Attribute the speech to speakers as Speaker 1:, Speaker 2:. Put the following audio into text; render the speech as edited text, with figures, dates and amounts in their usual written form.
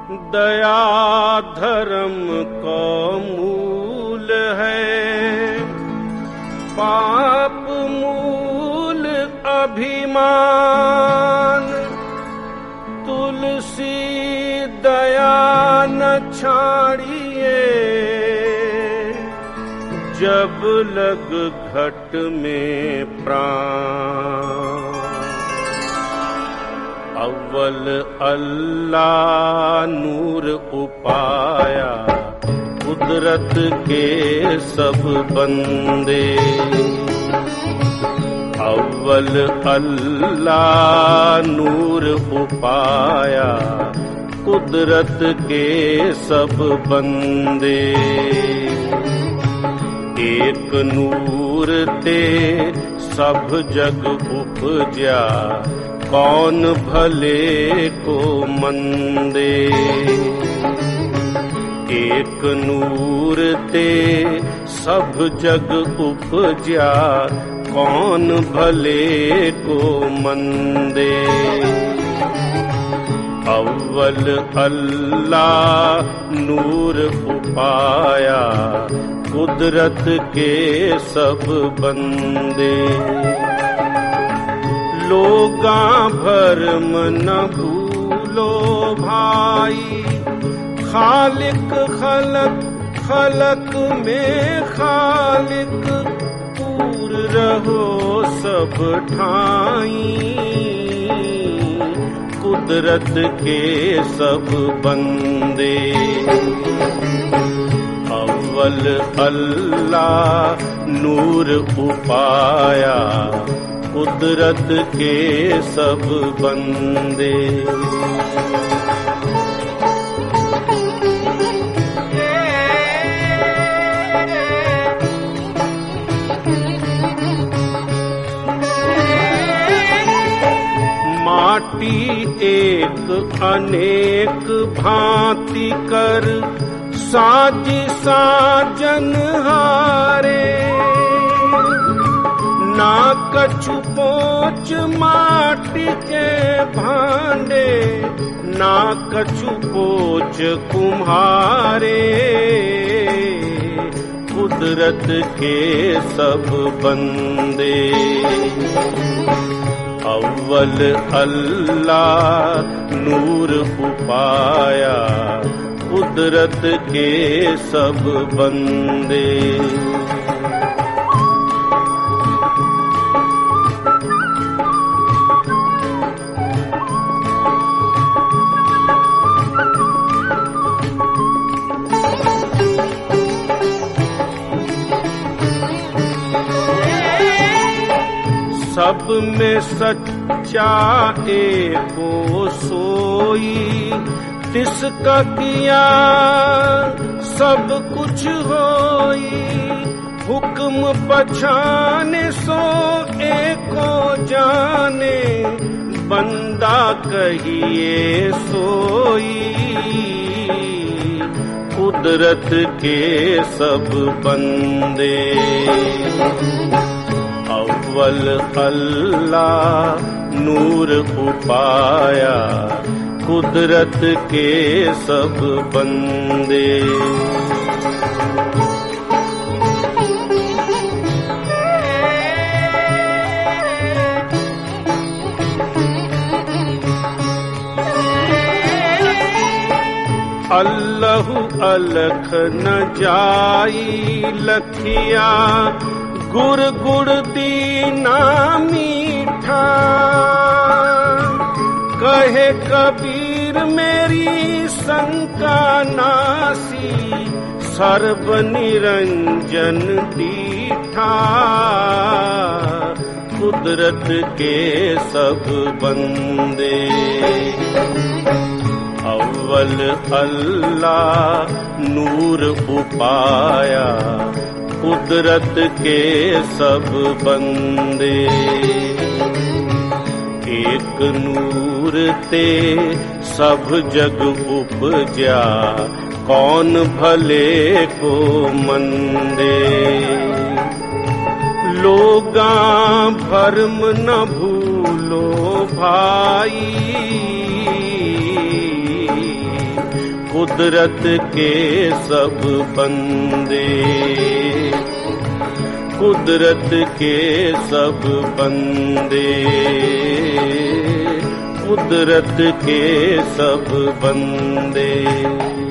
Speaker 1: दया धर्म का मूल है, पाप मूल अभिमान। तुलसी दया न छाड़िए, जब लग घट में प्राण। अव्वल अल्लाह नूर उपाया, कुदरत के सब बंदे। अव्वल अल्लाह नूर उपाया, कुदरत के सब बंदे। एक नूर ते सब जग उपजा, कौन भले को मंदे। एक नूर ते सब जग उपजा, कौन भले को मंदे। अव्वल अल्लाह नूर उपाया, कुदरत के सब बंदे। लोगा भरम न भूलो भाई, खालिक खलक खलक में खालिक। पूर रहो सब ठाई, कुदरत के सब बंदे। अव्वल अल्लाह नूर उपाया, कुदरत के सब बंदे। माटी एक अनेक भांति कर, साज साजन हारे। ना कछु पोच माटी के भांडे, ना कछु पोच कुम्हारे। कुदरत के सब बंदे। अव्वल अल्लाह नूर उपाया, कुदरत के सब बंदे। सब में सच्चा एको सोई, तिसका किया सब कुछ होई। हुक्म पछाने सो एको जाने, बंदा कहिए सोई। कुदरत के सब बंदे। अव्वल अल्लाह नूर उपाया, कुदरत के सब बंदे। अल्लाहु अलख न जाई लखिया, गुर गुड़ दीना मीठा। कहे कबीर मेरी शंका नासी, सर्व निरंजन दीठा। कुदरत के सब बंदे। अव्वल अल्लाह नूर उपाया, कुदरत के सब बंदे। एक नूर ते सब जग उपजा, कौन भले को मंदे। लोगा भरम न भूलो भाई, कुदरत के सब बंदे, कुदरत के सब बंदे, कुदरत के सब बंदे।